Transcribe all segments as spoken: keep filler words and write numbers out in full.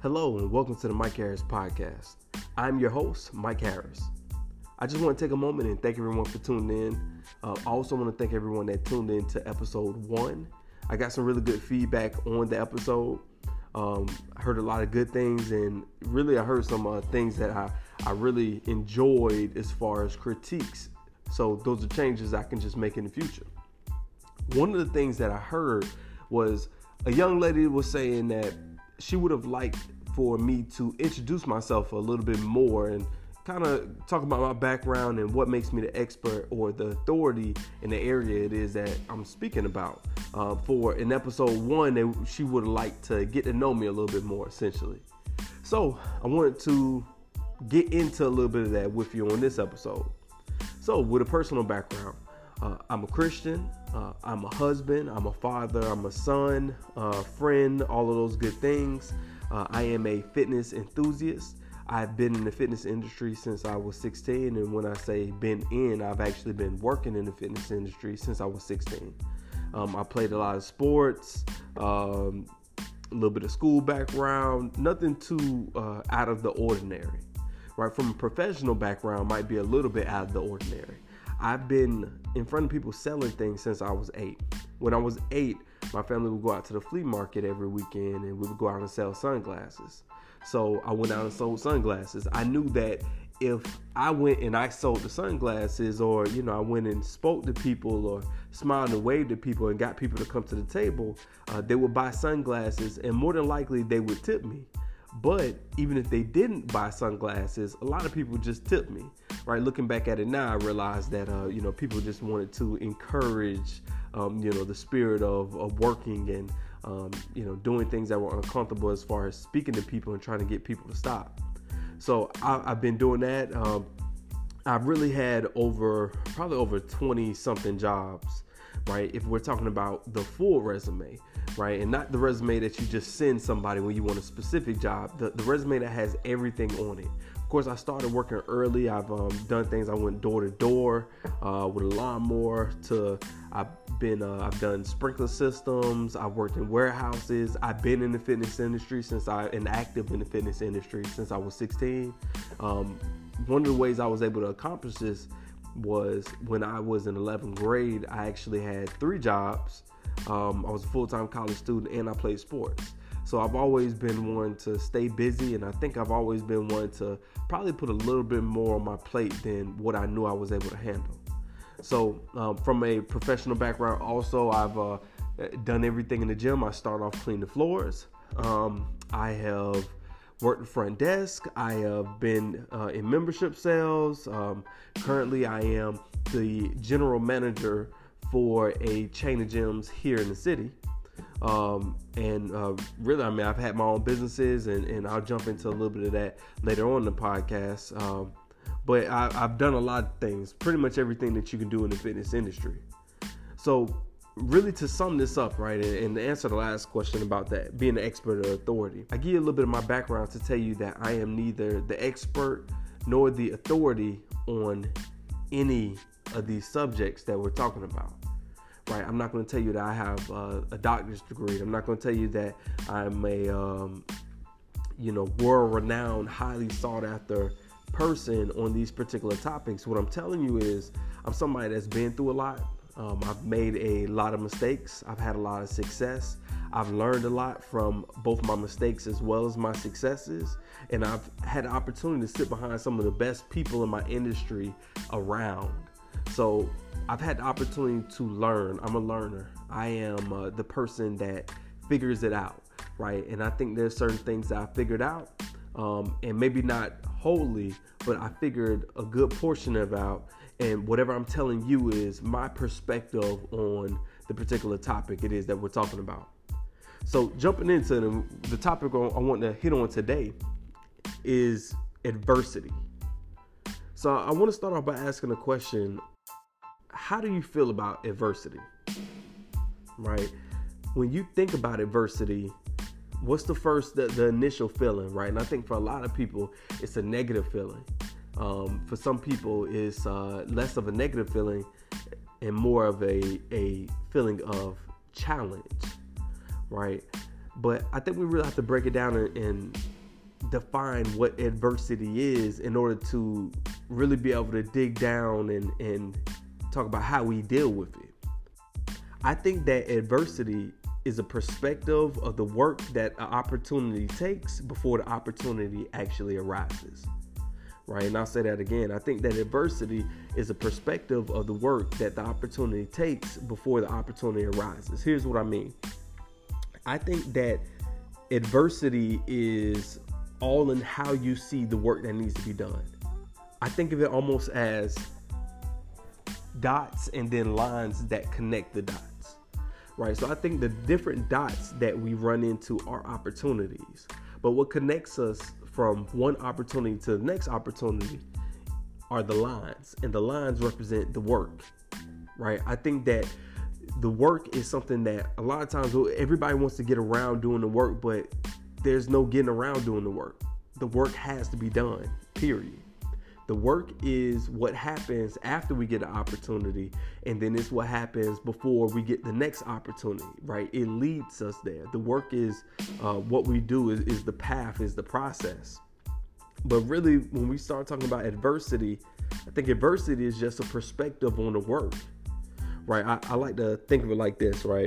Hello and welcome to the Mike Harris Podcast. I'm your host, Mike Harris. I just want to take a moment and thank everyone for tuning in. Uh, I also want to thank everyone that tuned in to episode one. I got some really good feedback on the episode. Um, I heard a lot of good things, and really I heard some uh, things that I, I really enjoyed as far as critiques. So those are changes I can just make in the future. One of the things that I heard was a young lady was saying that she would have liked for me to introduce myself a little bit more and kind of talk about my background and what makes me the expert or the authority in the area it is that I'm speaking about. Uh, for in episode one, they, she would have liked to get to know me a little bit more, essentially. So I wanted to get into a little bit of that with you on this episode. So with a personal background, uh, I'm a Christian, uh, I'm a husband, I'm a father, I'm a son, uh, friend, all of those good things. Uh, I am a fitness enthusiast. I've been in the fitness industry since I was sixteen, and when I say been in, I've actually been working in the fitness industry since I was sixteen. Um, I played a lot of sports, um, a little bit of school background, nothing too uh, out of the ordinary. Right, from a professional background, might be a little bit out of the ordinary. I've been in front of people selling things since I was eight. When I was eight, my family would go out to the flea market every weekend, and we would go out and sell sunglasses. So I went out and sold sunglasses. I knew that if I went and I sold the sunglasses, or, you know, I went and spoke to people or smiled and waved at people and got people to come to the table, uh, they would buy sunglasses, and more than likely they would tip me. But even if they didn't buy sunglasses, a lot of people just tipped me, right? Looking back at it now, I realized that, uh, you know, people just wanted to encourage, um, you know, the spirit of, of working and, um, you know, doing things that were uncomfortable as far as speaking to people and trying to get people to stop. So I, I've been doing that. Um, I've really had over, probably over twenty something jobs, right? If we're talking about the full resume, right? And not the resume that you just send somebody when you want a specific job, the, the resume that has everything on it. Of course, I started working early. I've um, done things. I went door to door uh, with a lawnmower to, I've been, uh, I've done sprinkler systems. I've worked in warehouses. I've been in the fitness industry since I, and active in the fitness industry since I was sixteen. Um, one of the ways I was able to accomplish this was when I was in eleventh grade, I actually had three jobs. Um, I was a full-time college student and I played sports. So I've always been one to stay busy, and I think I've always been one to probably put a little bit more on my plate than what I knew I was able to handle. So um, from a professional background, also I've uh, done everything in the gym. I start off cleaning the floors. Um, I have worked the front desk. I have been uh, in membership sales. Um, currently, I am the general manager for a chain of gyms here in the city. Um, and uh, really, I mean, I've had my own businesses, and, and I'll jump into a little bit of that later on in the podcast. Um, but I, I've done a lot of things, pretty much everything that you can do in the fitness industry. So really, to sum this up, right, and, and to answer the last question about that, being an expert or authority, I give you a little bit of my background to tell you that I am neither the expert nor the authority on any of these subjects that we're talking about. Right, I'm not going to tell you that I have uh, a doctor's degree. I'm not going to tell you that I'm a, um, you know, world-renowned, highly sought-after person on these particular topics. What I'm telling you is I'm somebody that's been through a lot. Um, I've made a lot of mistakes. I've had a lot of success. I've learned a lot from both my mistakes as well as my successes. And I've had the opportunity to sit behind some of the best people in my industry around. So I've had the opportunity to learn. I'm a learner. I am uh, the person that figures it out, right? And I think there's certain things that I figured out, um, and maybe not wholly, but I figured a good portion of it out. And whatever I'm telling you is my perspective on the particular topic it is that we're talking about. So jumping into the, the topic I want to hit on today is adversity. So I want to start off by asking a question. How do you feel about adversity? Right? When you think about adversity, what's the first, the, the initial feeling, right? And I think for a lot of people, it's a negative feeling. Um, for some people, it's uh, less of a negative feeling and more of a, a feeling of challenge, right? But I think we really have to break it down and, and define what adversity is in order to really be able to dig down and, and talk about how we deal with it. I think that adversity is a perspective of the work that an opportunity takes before the opportunity actually arises. Right? And I'll say that again. I think that adversity is a perspective of the work that the opportunity takes before the opportunity arises. Here's what I mean. I think that adversity is all in how you see the work that needs to be done. I think of it almost as dots and then lines that connect the dots, right? So I think the different dots that we run into are opportunities, but what connects us from one opportunity to the next opportunity are the lines, and the lines represent the work, right? I think that the work is something that a lot of times everybody wants to get around doing the work, but there's no getting around doing the work. The work has to be done, period. The work is what happens after we get an opportunity, and then it's what happens before we get the next opportunity, right? It leads us there. The work is uh, what we do is, is the path, is the process. But really, when we start talking about adversity, I think adversity is just a perspective on the work, right? I, I like to think of it like this, right?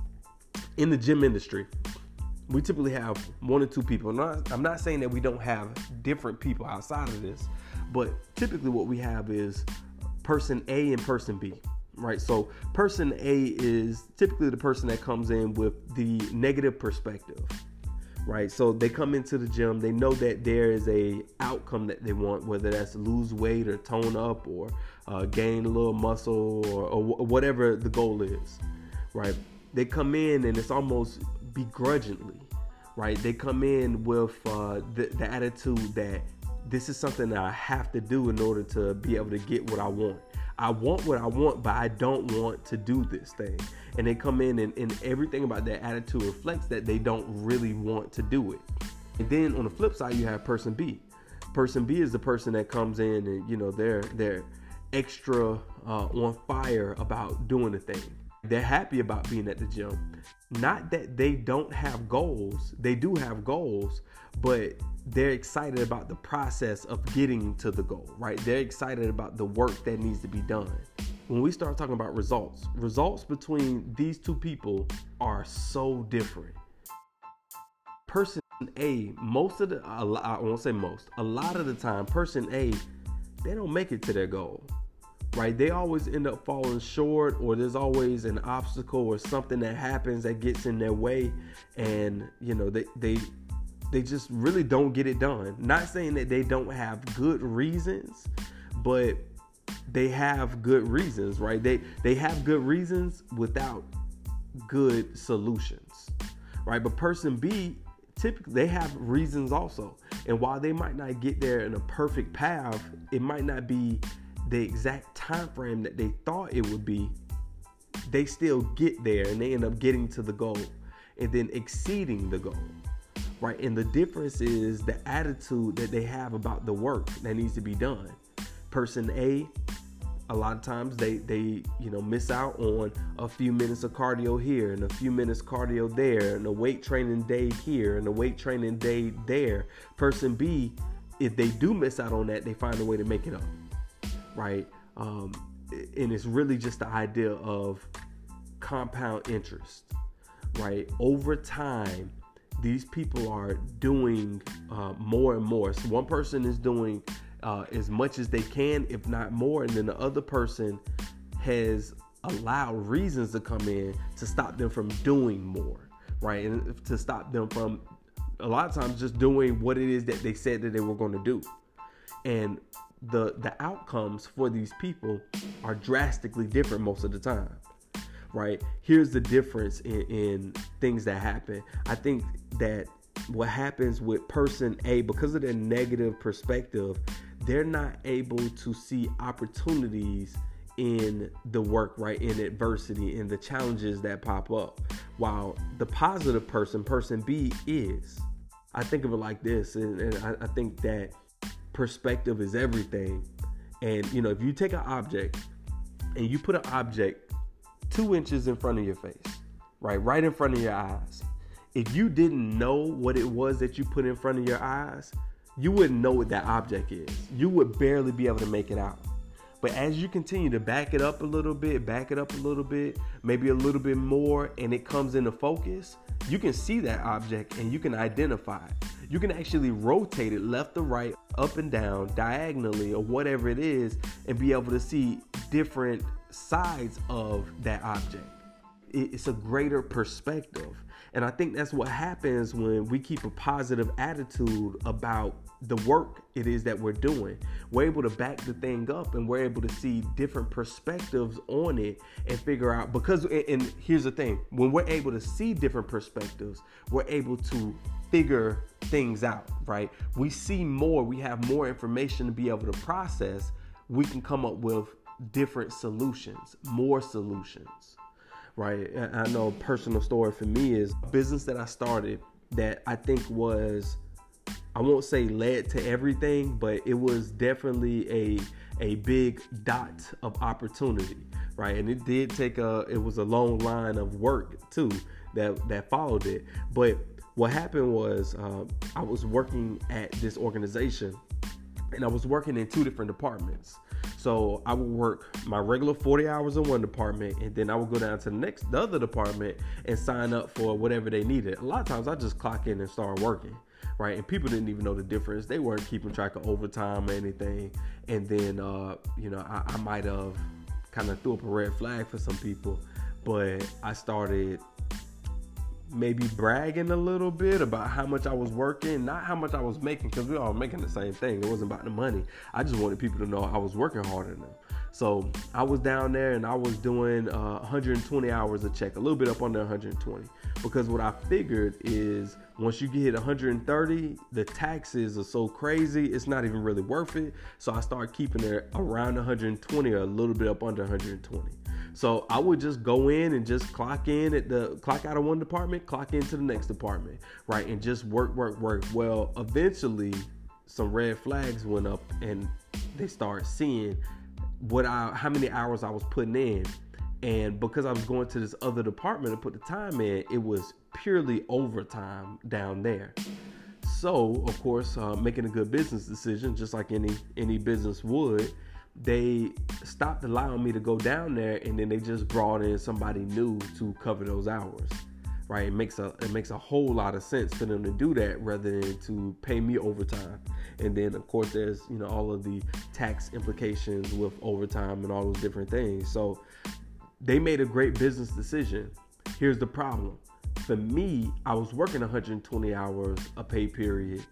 In the gym industry, we typically have one or two people. I'm not, I'm not saying that we don't have different people outside of this, but typically what we have is person A and person B, right? So person A is typically the person that comes in with the negative perspective, right? So they come into the gym, they know that there is a outcome that they want, whether that's lose weight or tone up or uh, gain a little muscle or, or whatever the goal is, right? They come in and it's almost begrudgingly, right? They come in with uh, the, the attitude that this is something that I have to do in order to be able to get what I want. I want what I want, but I don't want to do this thing. And they come in and, and everything about their attitude reflects that they don't really want to do it. And then on the flip side, you have person B. Person B is the person that comes in and, you know, they're, they're extra uh, on fire about doing the thing. They're happy about being at the gym. Not that they don't have goals. They do have goals, but they're excited about the process of getting to the goal, right? They're excited about the work that needs to be done. When we start talking about results, results between these two people are so different. Person A, most of the, I won't say most, a lot of the time, person A, they don't make it to their goal. Right? They always end up falling short, or there's always an obstacle or something that happens that gets in their way. And, you know, they, they, they just really don't get it done. Not saying that they don't have good reasons, but they have good reasons, right? They, they have good reasons without good solutions, right? But person B, typically they have reasons also. And while they might not get there in a perfect path, it might not be the exact time frame that they thought it would be, they still get there and they end up getting to the goal and then exceeding the goal, right? And the difference is the attitude that they have about the work that needs to be done. Person A, a lot of times they, they, you know, miss out on a few minutes of cardio here and a few minutes cardio there and a weight training day here and a weight training day there. Person B, if they do miss out on that, they find a way to make it up. Right. Um, and it's really just the idea of compound interest, right? Over time, these people are doing uh, more and more. So one person is doing uh, as much as they can, if not more. And then the other person has allowed reasons to come in to stop them from doing more, right? And to stop them from a lot of times just doing what it is that they said that they were going to do. And the the outcomes for these people are drastically different most of the time, right? Here's the difference in, in things that happen. I think that what happens with person A, because of their negative perspective, they're not able to see opportunities in the work, right? In adversity, in the challenges that pop up. While the positive person, person B, is. I think of it like this, and, and I, I think that perspective is everything. And, you know, if you take an object and you put an object two inches in front of your face, right, right in front of your eyes, if you didn't know what it was that you put in front of your eyes, you wouldn't know what that object is. You would barely be able to make it out. But as you continue to back it up a little bit, back it up a little bit, maybe a little bit more, and it comes into focus, you can see that object and you can identify it. You can actually rotate it left to right, up and down, diagonally, or whatever it is, and be able to see different sides of that object. It's a greater perspective. And I think that's what happens when we keep a positive attitude about the work it is that we're doing. We're able to back the thing up and we're able to see different perspectives on it and figure out, because, and here's the thing, when we're able to see different perspectives, we're able to figure things out, right? We see more, we have more information to be able to process. We can come up with different solutions, more solutions, right? I know a personal story for me is a business that I started that I think was, I won't say led to everything, but it was definitely a a big dot of opportunity, right? And it did take a, it was a long line of work too that that followed it. But what happened was uh, I was working at this organization, and I was working in two different departments. So I would work my regular forty hours in one department, and then I would go down to the next, the other department, and sign up for whatever they needed. A lot of times I just clock in and start working, right? And people didn't even know the difference. They weren't keeping track of overtime or anything. And then, uh, you know, I, I might have kind of threw up a red flag for some people, but I started maybe bragging a little bit about how much I was working, not how much I was making, because we all making the same thing. It wasn't about the money. I just wanted people to know I was working harder than them. So I was down there and I was doing uh, one hundred twenty hours a check, a little bit up under one hundred twenty, because what I figured is once you get one hundred thirty, the taxes are so crazy, it's not even really worth it. So I started keeping it around one hundred twenty or a little bit up under one hundred twenty. So I would just go in and just clock in at the clock out of one department, clock into the next department, right? And just work, work, work. Well, eventually some red flags went up and they started seeing what I, how many hours I was putting in. And because I was going to this other department and put the time in, it was purely overtime down there. So, of course, uh, making a good business decision, just like any any business would, they stopped allowing me to go down there, and then they just brought in somebody new to cover those hours, right? It makes a it makes a whole lot of sense for them to do that rather than to pay me overtime. And then, of course, there's, you know, all of the tax implications with overtime and all those different things. So they made a great business decision. Here's the problem. For me, I was working one hundred twenty hours a pay period,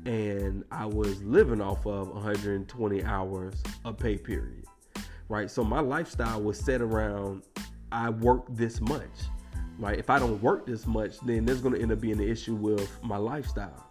and I was living off of one hundred twenty hours a pay period, right? So my lifestyle was set around, I work this much, right? If I don't work this much, then there's going to end up being an issue with my lifestyle.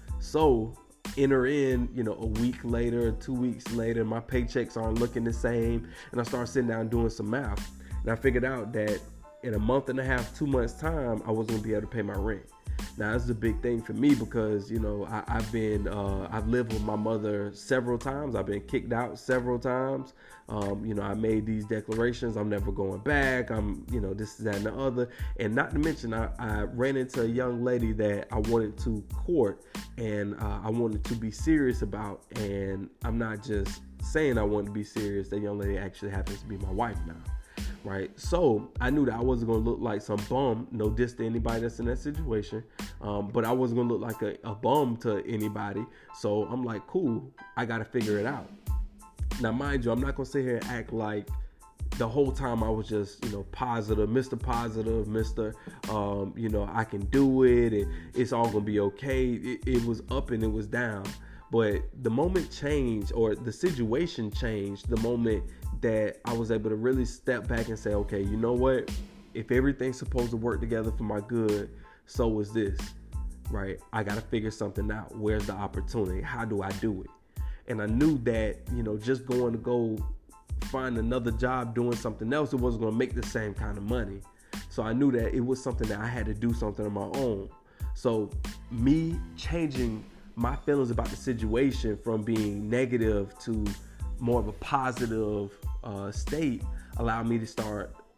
So enter in, you know, a week later, two weeks later, my paychecks aren't looking the same, and I start sitting down and doing some math, and I figured out that in a month and a half, two months time, I wasn't going to be able to pay my rent. Now, this is a big thing for me because, you know, I, I've been, uh, I've lived with my mother several times. I've been kicked out several times. Um, you know, I made these declarations. I'm never going back. I'm, you know, this, that, and the other. And not to mention, I, I ran into a young lady that I wanted to court and uh, I wanted to be serious about. And I'm not just saying I wanted to be serious. That young lady actually happens to be my wife now. Right. So I knew that I wasn't going to look like some bum. No diss to anybody that's in that situation. Um, but I wasn't going to look like a, a bum to anybody. So I'm like, cool, I got to figure it out. Now, mind you, I'm not going to sit here and act like the whole time I was just, you know, positive, Mister Positive, Mister Um, you know, I can do it and it's all going to be okay. It, it was up and it was down. But the moment changed, or the situation changed, the moment that I was able to really step back and say, okay, you know what? If everything's supposed to work together for my good, so is this, right? I got to figure something out. Where's the opportunity? How do I do it? And I knew that, you know, just going to go find another job doing something else, it wasn't going to make the same kind of money. So I knew that it was something that I had to do something on my own. So me changing my feelings about the situation from being negative to more of a positive uh, state allowed me to start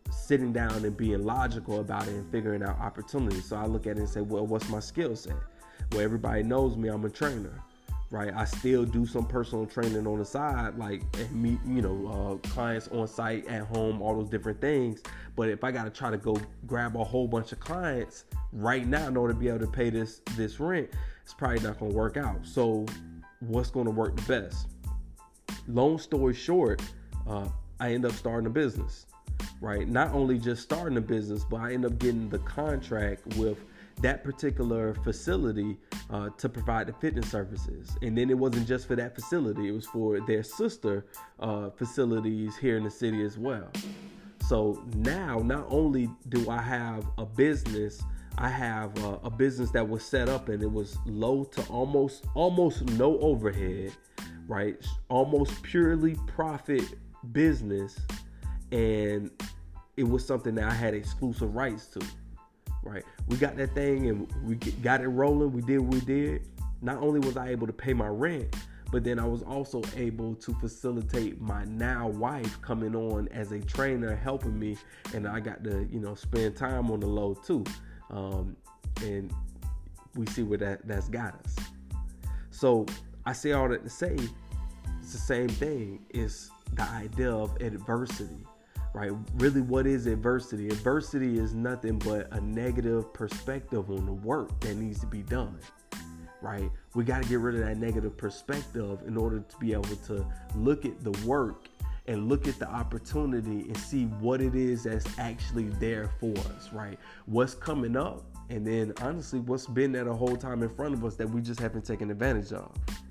sitting down and being logical about it and figuring out opportunities. So I look at it and say, well, what's my skill set? Well, everybody knows me, I'm a trainer, right? I still do some personal training on the side, like and meet, you know, uh, clients on site, at home, all those different things. But if I got to try to go grab a whole bunch of clients right now in order to be able to pay this, this rent, it's probably not going to work out. So what's going to work the best? Long story short, uh, I end up starting a business, right? Not only just starting a business, but I end up getting the contract with that particular facility uh, to provide the fitness services. And then it wasn't just for that facility, it was for their sister uh, facilities here in the city as well. So now, not only do I have a business, I have uh, a business that was set up and it was low to almost, almost no overhead, right? Almost purely profit business. And it was something that I had exclusive rights to. Right, we got that thing and we got it rolling. We did what we did. Not only was I able to pay my rent, but then I was also able to facilitate my now wife coming on as a trainer, helping me, and I got to, you know, spend time on the low too. Um, and we see where that that's got us. So I say all that to say, it's the same thing. It's the idea of adversity. Right? Really, what is adversity? Adversity is nothing but a negative perspective on the work that needs to be done. Right? We got to get rid of that negative perspective in order to be able to look at the work and look at the opportunity and see what it is that's actually there for us. Right? What's coming up, and then honestly, what's been there the whole time in front of us that we just haven't taken advantage of.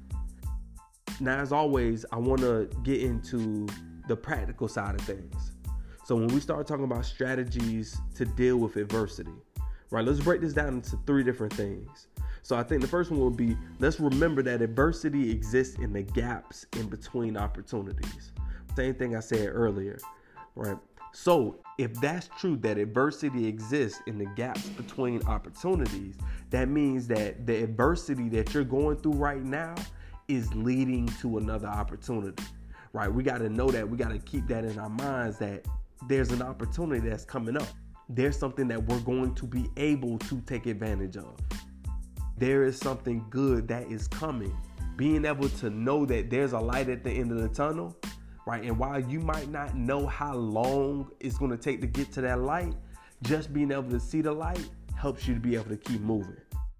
Now, as always, I want to get into the practical side of things. So when we start talking about strategies to deal with adversity, right, let's break this down into three different things. So I think the first one will be, let's remember that adversity exists in the gaps in between opportunities. Same thing I said earlier, right? So if that's true, that adversity exists in the gaps between opportunities, that means that the adversity that you're going through right now is leading to another opportunity, right? We got to know that. We got to keep that in our minds, that there's an opportunity that's coming up. There's something that we're going to be able to take advantage of. There is something good that is coming. Being able to know that there's a light at the end of the tunnel, right? And while you might not know how long it's going to take to get to that light, just being able to see the light helps you to be able to keep moving.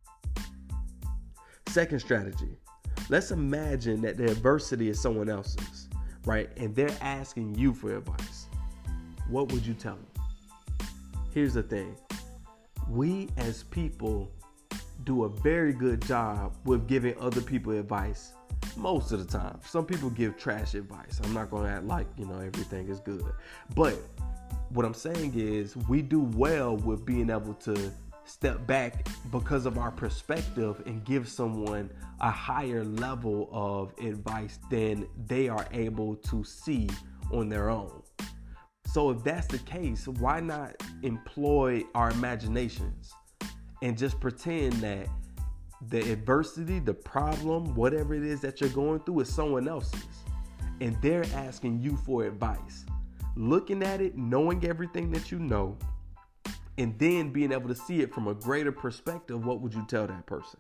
Second strategy. Let's imagine that the adversity is someone else's, right? And they're asking you for advice. What would you tell them? Here's the thing. We as people do a very good job with giving other people advice most of the time. Some people give trash advice. I'm not going to act like, you know, everything is good. But what I'm saying is we do well with being able to step back because of our perspective and give someone a higher level of advice than they are able to see on their own. So if that's the case, why not employ our imaginations and just pretend that the adversity, the problem, whatever it is that you're going through is someone else's, and they're asking you for advice. Looking at it, knowing everything that you know, and then being able to see it from a greater perspective, what would you tell that person?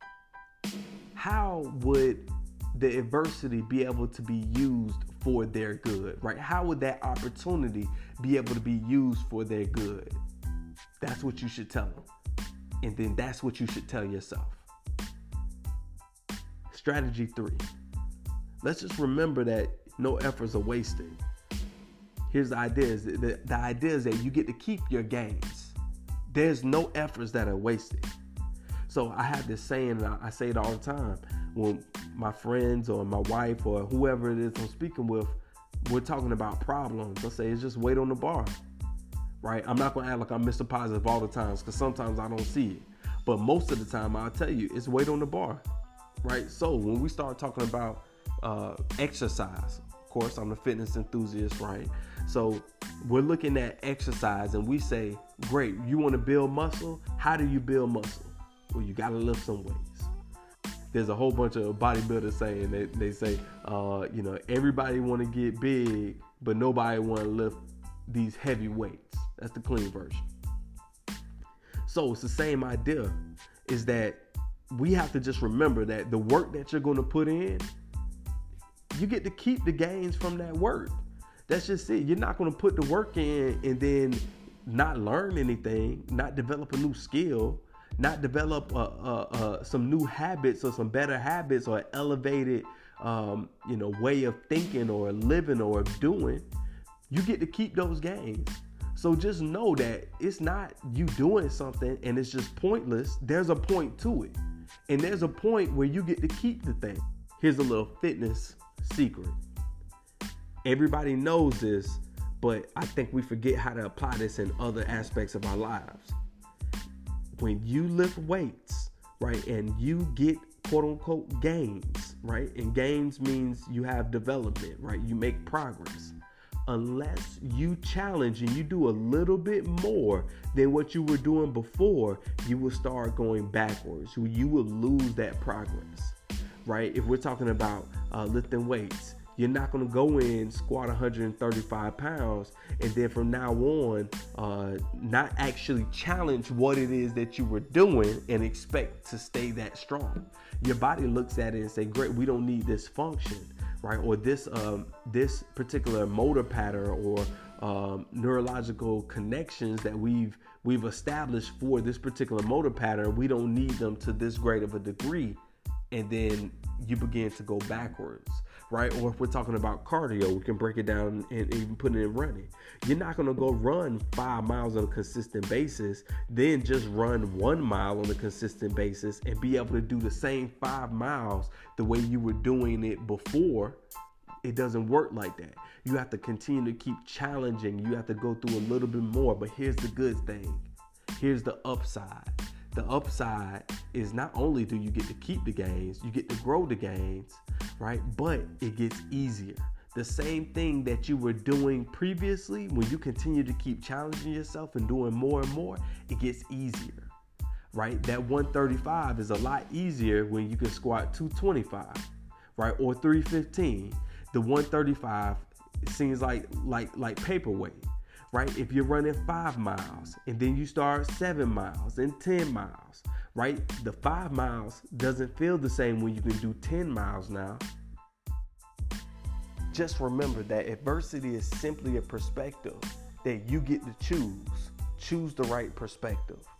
How would the adversity be able to be used for their good, right? How would that opportunity be able to be used for their good? That's what you should tell them. And then that's what you should tell yourself. Strategy three. Let's just remember that no efforts are wasted. Here's the idea. Is the, the idea is that you get to keep your gains. There's no efforts that are wasted. So I have this saying, and I, I say it all the time. When my friends or my wife or whoever it is I'm speaking with, we're talking about problems, I say it's just wait on the bar, right? I'm not going to act like I'm Mister Positive all the time, because sometimes I don't see it. But most of the time, I'll tell you, it's wait on the bar, right? So when we start talking about uh, exercise, of course, I'm a fitness enthusiast, right? So we're looking at exercise and we say, great, you want to build muscle? How do you build muscle? Well, you got to lift some weights. There's a whole bunch of bodybuilders saying that they say, uh, you know, everybody want to get big, but nobody want to lift these heavy weights. That's the clean version. So it's the same idea, is that we have to just remember that the work that you're going to put in, you get to keep the gains from that work. That's just it. You're not going to put the work in and then not learn anything, not develop a new skill, not develop uh, uh, uh, some new habits or some better habits or elevated, um, you know, way of thinking or living or doing. You get to keep those gains. So just know that it's not you doing something and it's just pointless. There's a point to it. And there's a point where you get to keep the thing. Here's a little fitness secret. Everybody knows this, but I think we forget how to apply this in other aspects of our lives. When you lift weights, right, and you get quote unquote gains, right? And gains means you have development, right? You make progress. Unless you challenge and you do a little bit more than what you were doing before, you will start going backwards. You will lose that progress, right? If we're talking about uh, lifting weights, you're not going to go in, squat one hundred thirty-five pounds, and then from now on, uh, not actually challenge what it is that you were doing and expect to stay that strong. Your body looks at it and say, great, we don't need this function, right? Or this um, this particular motor pattern or um, neurological connections that we've we've established for this particular motor pattern, we don't need them to this great of a degree. And then you begin to go backwards, right? Or if we're talking about cardio, we can break it down and even put it in running. You're not going to go run five miles on a consistent basis, then just run one mile on a consistent basis and be able to do the same five miles the way you were doing it before. It doesn't work like that. You have to continue to keep challenging. You have to go through a little bit more. But here's the good thing. Here's the upside. The upside is not only do you get to keep the gains, you get to grow the gains, right? But it gets easier. The same thing that you were doing previously, when you continue to keep challenging yourself and doing more and more, it gets easier, right? That one thirty-five is a lot easier when you can squat two twenty-five, right? Or three fifteen. The one thirty-five seems like like like paperweight. Right? If you're running five miles and then you start seven miles and ten miles, right? The five miles doesn't feel the same when you can do ten miles now. Just remember that adversity is simply a perspective that you get to choose. Choose the right perspective.